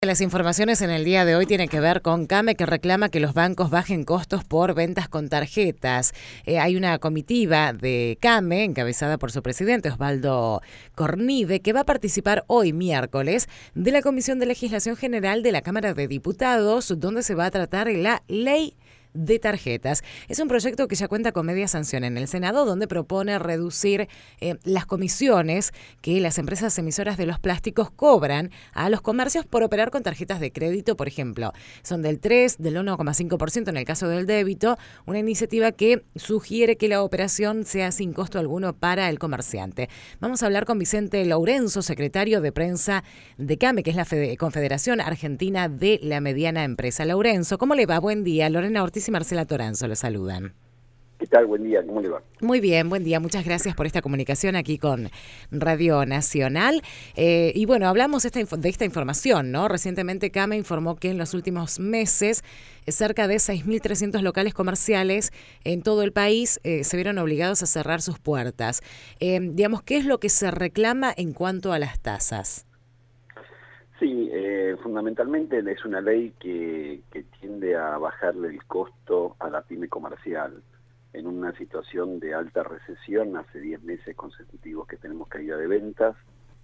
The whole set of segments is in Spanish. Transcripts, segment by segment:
Las informaciones en el día de hoy tienen que ver con CAME, que reclama que los bancos bajen costos por ventas con tarjetas. Hay una comitiva de CAME, encabezada por su presidente, Osvaldo Cornide, que va a participar hoy, miércoles, de la Comisión de Legislación General de la Cámara de Diputados, donde se va a tratar la ley de tarjetas. Es un proyecto que ya cuenta con media sanción en el Senado, donde propone reducir las comisiones que las empresas emisoras de los plásticos cobran a los comercios por operar con tarjetas de crédito, por ejemplo. Son del 3, del 1,5% en el caso del débito, una iniciativa que sugiere que la operación sea sin costo alguno para el comerciante. Vamos a hablar con Vicente Lourenço, secretario de prensa de CAME, que es la Confederación Argentina de la Mediana Empresa. Lourenço, ¿cómo le va? Buen día. Lorena Ortiz y Marcela Toranzo lo saludan. ¿Qué tal? Buen día, ¿cómo le va? Muy bien, buen día. Muchas gracias por esta comunicación aquí con Radio Nacional. Y bueno, hablamos de esta información, ¿no? Recientemente CAME informó que en los últimos meses cerca de 6.300 locales comerciales en todo el país se vieron obligados a cerrar sus puertas. Digamos, ¿qué es lo que se reclama en cuanto a las tasas? Sí, fundamentalmente es una ley que tiende a bajarle el costo a la pyme comercial. En una situación de alta recesión, hace 10 meses consecutivos que tenemos caída de ventas,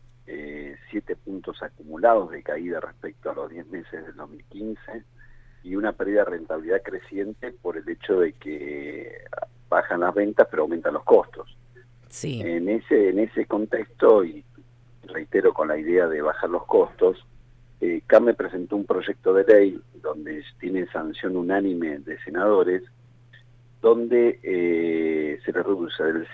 7 puntos acumulados de caída respecto a los 10 meses del 2015 y una pérdida de rentabilidad creciente por el hecho de que bajan las ventas pero aumentan los costos. Sí. En ese contexto, y reitero con la idea de bajar los costos, CAME presentó un proyecto de ley donde tiene sanción unánime de senadores, donde se le reduce del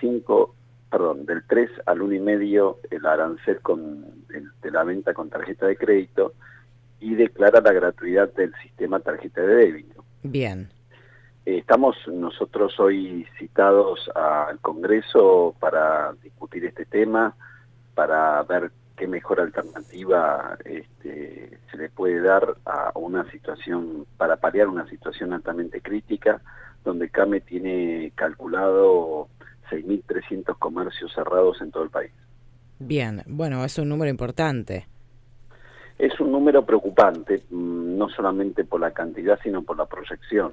3 al 1,5 el arancel de la venta con tarjeta de crédito y declara la gratuidad del sistema tarjeta de débito. Bien. Estamos nosotros hoy citados al Congreso para discutir este tema, para ver qué mejor alternativa se le puede dar a una situación, para paliar una situación altamente crítica, donde CAME tiene calculado 6.300 comercios cerrados en todo el país. Bien, bueno, es un número importante. Es un número preocupante, no solamente por la cantidad, sino por la proyección.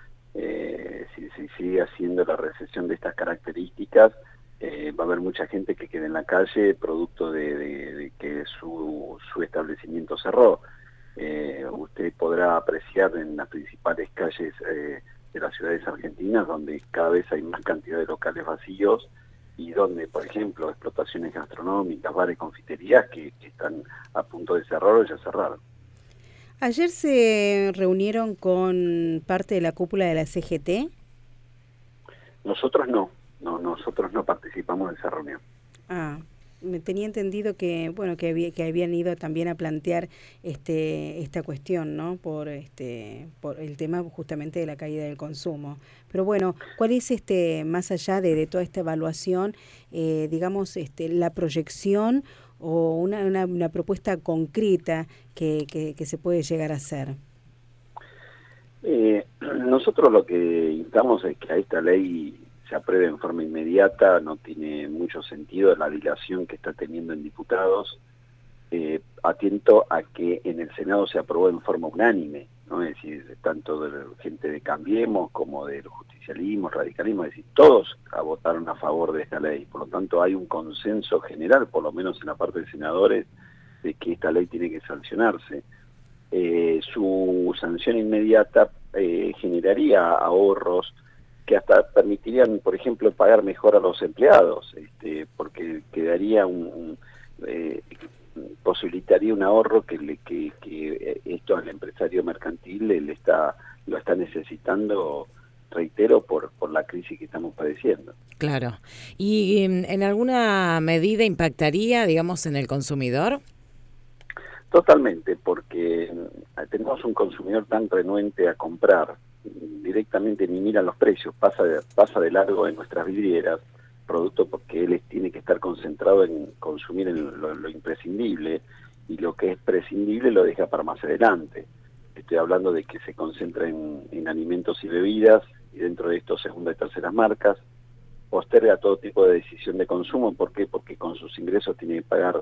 Si sigue haciendo la recesión de estas características, va a haber mucha gente que quede en la calle producto de que su establecimiento cerró. Usted podrá apreciar en las principales calles de las ciudades argentinas, donde cada vez hay más cantidad de locales vacíos y donde, por ejemplo, explotaciones gastronómicas, bares, confiterías que están a punto de cerrar o ya cerraron. Ayer se reunieron con parte de la cúpula de la CGT. Nosotros no participamos de esa reunión. Me tenía entendido que bueno que habían ido también a plantear esta cuestión, ¿no? Por el tema justamente de la caída del consumo. Pero bueno, ¿cuál es más allá de toda esta evaluación, digamos la proyección o una propuesta concreta que se puede llegar a hacer? Nosotros lo que instamos es que a esta ley se apruebe en forma inmediata. No tiene mucho sentido la dilación que está teniendo en diputados, atento a que en el Senado se aprobó en forma unánime, ¿no? Es decir, tanto de la gente de Cambiemos como del justicialismo, radicalismo, es decir, todos votaron a favor de esta ley. Por lo tanto, hay un consenso general, por lo menos en la parte de senadores, de que esta ley tiene que sancionarse. Su sanción inmediata generaría ahorros que hasta permitirían, por ejemplo, pagar mejor a los empleados, porque quedaría posibilitaría un ahorro que esto al empresario mercantil lo está necesitando, reitero, por la crisis que estamos padeciendo. Claro. ¿Y en alguna medida impactaría, digamos, en el consumidor? Totalmente, porque tenemos un consumidor tan renuente a comprar, directamente ni mira los precios, pasa de largo en nuestras vidrieras, producto porque él tiene que estar concentrado en consumir lo imprescindible, y lo que es prescindible lo deja para más adelante. Estoy hablando de que se concentra en alimentos y bebidas, y dentro de esto segunda y terceras marcas, posterga todo tipo de decisión de consumo. ¿Por qué? Porque con sus ingresos tiene que pagar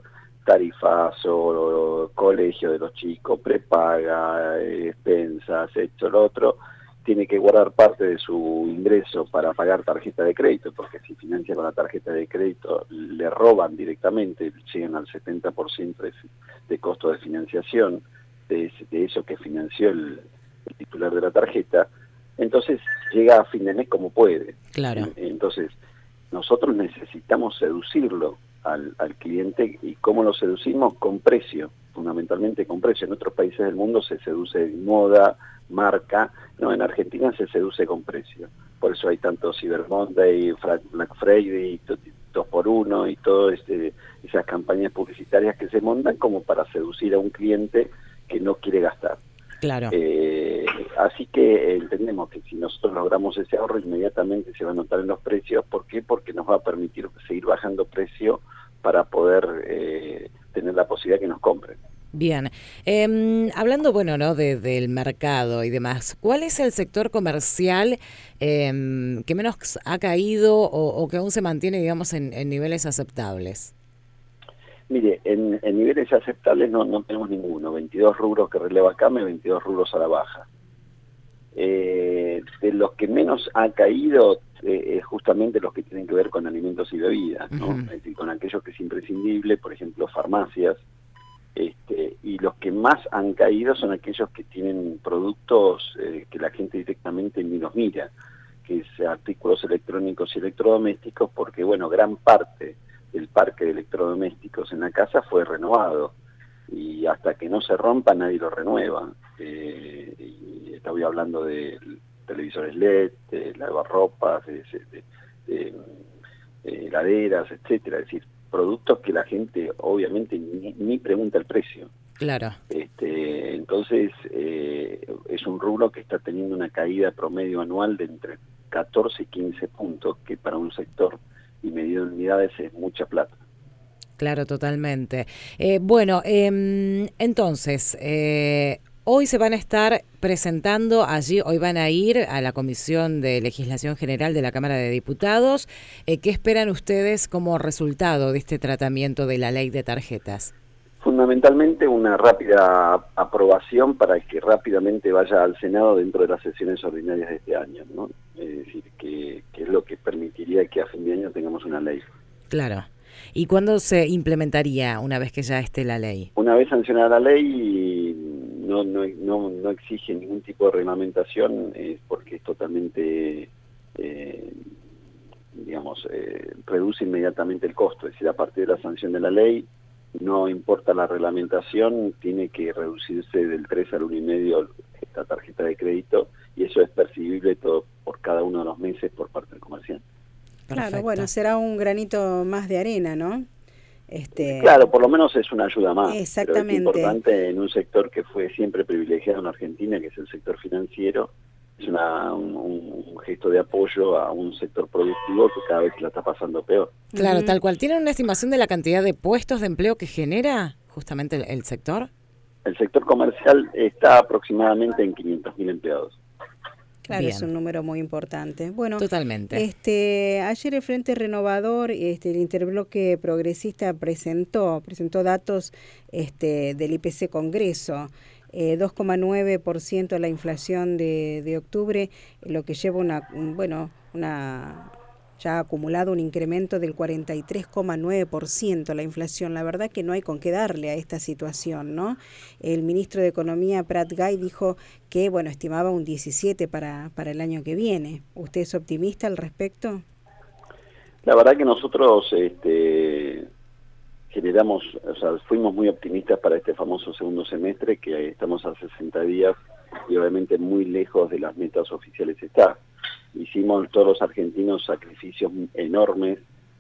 tarifazo, colegio de los chicos, prepaga, expensas, esto, lo otro, tiene que guardar parte de su ingreso para pagar tarjeta de crédito, porque si financia con la tarjeta de crédito le roban directamente, llegan al 70% de costo de financiación de eso que financió el titular de la tarjeta. Entonces llega a fin de mes como puede. Claro. Entonces nosotros necesitamos seducirlo al cliente. ¿Y cómo lo seducimos? Con precio, fundamentalmente con precio. En otros países del mundo se seduce en moda, marca. No, en Argentina se seduce con precio. Por eso hay tanto Cyber Monday, Black Friday, 2x1 y todas esas campañas publicitarias que se montan como para seducir a un cliente que no quiere gastar. Claro. Así que entendemos que si nosotros logramos ese ahorro, inmediatamente se va a notar en los precios. ¿Por qué? Porque nos va a permitir seguir bajando precio para poder tener la posibilidad que nos compren. Bien. Hablando, bueno, ¿no? Del mercado y demás, ¿cuál es el sector comercial que menos ha caído o que aún se mantiene, digamos, en niveles aceptables? Mire, en niveles aceptables no tenemos ninguno. 22 rubros que releva CAME, 22 rubros a la baja. De los que menos ha caído justamente los que tienen que ver con alimentos y bebidas, ¿no? Uh-huh. Es decir, con aquellos que es imprescindible, por ejemplo, farmacias. Y los que más han caído son aquellos que tienen productos que la gente directamente ni los mira, que es artículos electrónicos y electrodomésticos, porque, bueno, gran parte del parque de electrodomésticos en la casa fue renovado, y hasta que no se rompa nadie lo renueva. Y estoy hablando de televisores LED, de lavarropas, de heladeras, etcétera. Es decir, productos que la gente obviamente ni pregunta el precio. Claro. Entonces es un rubro que está teniendo una caída promedio anual de entre 14 y 15 puntos, que para un sector y medido en unidades es mucha plata. Claro, totalmente. Entonces, hoy se van a estar presentando allí, hoy van a ir a la Comisión de Legislación General de la Cámara de Diputados. ¿Qué esperan ustedes como resultado de este tratamiento de la ley de tarjetas? Fundamentalmente una rápida aprobación para que rápidamente vaya al Senado dentro de las sesiones ordinarias de este año, ¿no? Es decir, que es lo que permitiría que a fin de año tengamos una ley. Claro. ¿Y cuándo se implementaría una vez que ya esté la ley? Una vez sancionada la ley, no exige ningún tipo de reglamentación, porque es totalmente, reduce inmediatamente el costo. Es decir, a partir de la sanción de la ley, no importa la reglamentación, tiene que reducirse del 3 al 1,5 esta tarjeta de crédito, y eso es percibible todo por cada uno de los meses por parte del comerciante. Claro, Perfecto. bueno, será un granito más de arena, ¿no? Claro, por lo menos es una ayuda más. Exactamente. Pero es importante en un sector que fue siempre privilegiado en Argentina, que es el sector financiero. Es un gesto de apoyo a un sector productivo que cada vez la está pasando peor. Claro, Ujú. tal cual. ¿Tienen una estimación de la cantidad de puestos de empleo que genera justamente el sector? El sector comercial está aproximadamente en 500.000 empleados. Claro, Bien. es un número muy importante. Bueno, Totalmente. ayer el Frente Renovador, el Interbloque Progresista presentó datos del IPC Congreso. 2,9% la inflación de octubre, lo que lleva ya ha acumulado un incremento del 43,9% la inflación. La verdad que no hay con qué darle a esta situación, ¿no? El ministro de Economía, Prat Gai, dijo que, estimaba un 17 para el año que viene. ¿Usted es optimista al respecto? La verdad que nosotros fuimos muy optimistas para este famoso segundo semestre, que estamos a 60 días y obviamente muy lejos de las metas oficiales está. Hicimos todos los argentinos sacrificios enormes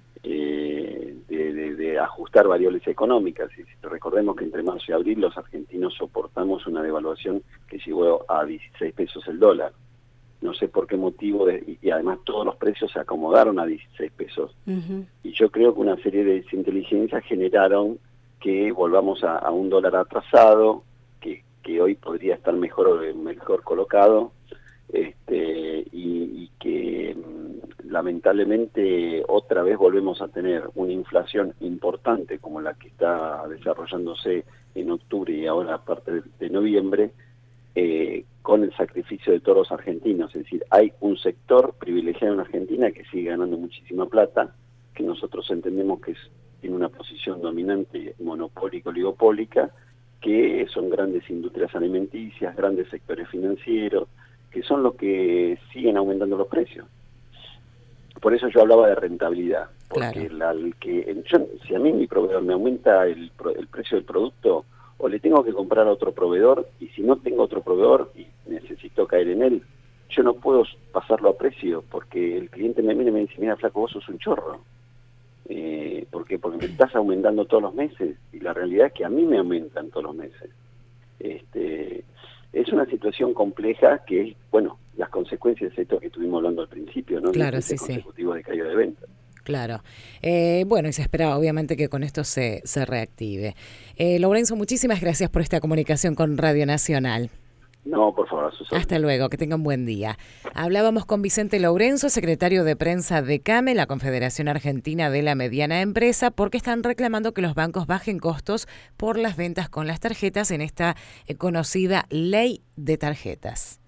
de ajustar variables económicas. Y recordemos que entre marzo y abril los argentinos soportamos una devaluación que llegó a 16 pesos el dólar. No sé por qué motivo, y además todos los precios se acomodaron a 16 pesos. Uh-huh. Y yo creo que una serie de desinteligencias generaron que volvamos a un dólar atrasado, que hoy podría estar mejor colocado, y que lamentablemente otra vez volvemos a tener una inflación importante como la que está desarrollándose en octubre y ahora a partir de noviembre, con el sacrificio de todos los argentinos. Es decir, hay un sector privilegiado en Argentina que sigue ganando muchísima plata, que nosotros entendemos que tiene una posición dominante monopólica, oligopólica, que son grandes industrias alimenticias, grandes sectores financieros, que son los que siguen aumentando los precios. Por eso yo hablaba de rentabilidad, porque si a mí mi proveedor me aumenta el precio del producto, o le tengo que comprar a otro proveedor, y si no tengo otro proveedor y necesito caer en él, yo no puedo pasarlo a precio, porque el cliente me mira y me dice, mira, flaco, vos sos un chorro. ¿Por qué? Porque me estás aumentando todos los meses, y la realidad es que a mí me aumentan todos los meses. Es una situación compleja que es, bueno, las consecuencias de esto que estuvimos hablando al principio, ¿no? Claro, el sí, consecutivo de caída de ventas. Claro. Bueno, y se espera obviamente que con esto se reactive. Lourenço, muchísimas gracias por esta comunicación con Radio Nacional. No, por favor, Susana. Hasta luego, que tengan buen día. Hablábamos con Vicente Lourenço, secretario de prensa de CAME, la Confederación Argentina de la Mediana Empresa, porque están reclamando que los bancos bajen costos por las ventas con las tarjetas en esta conocida ley de tarjetas.